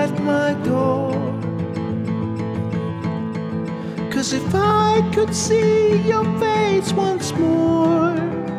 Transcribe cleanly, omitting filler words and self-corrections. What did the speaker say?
at my door. 'Cause if I could see your face once more,